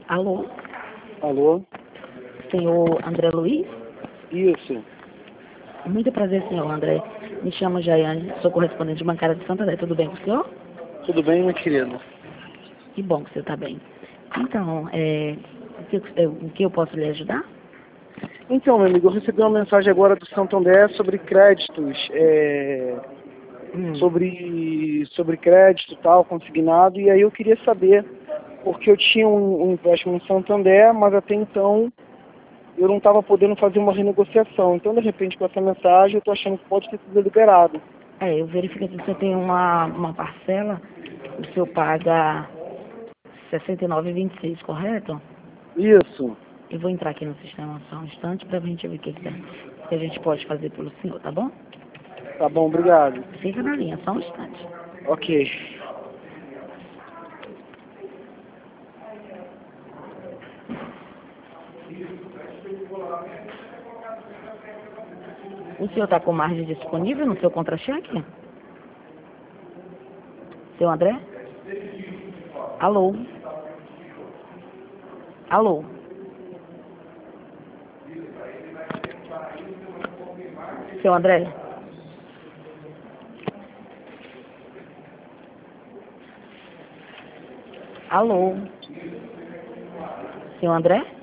Alô, Alô? senhor André Luiz? Isso. Muito prazer, senhor André. Me chamo Jaiane, sou correspondente bancária de Santo André. Tudo bem com o senhor? Tudo bem, minha querida? Que bom que você está bem. Então, o que eu posso lhe ajudar? Então, meu amigo, eu recebi uma mensagem agora do Santander sobre créditos, sobre crédito e tal, consignado, e aí eu queria saber, porque eu tinha um empréstimo no Santander, mas até então eu não estava podendo fazer uma renegociação. Então, de repente, com essa mensagem, eu estou achando que pode ter sido liberado. Eu verifiquei que você tem uma parcela, o senhor paga R$ 69,26, correto? Isso. Eu vou entrar aqui no sistema só um instante para a gente ver o que a gente pode fazer pelo senhor, tá bom? Tá bom, obrigado. Fica na linha, só um instante. Ok. O senhor está com margem disponível no seu contra-cheque? Seu André? Alô? Alô? Seu André? Alô? Seu André?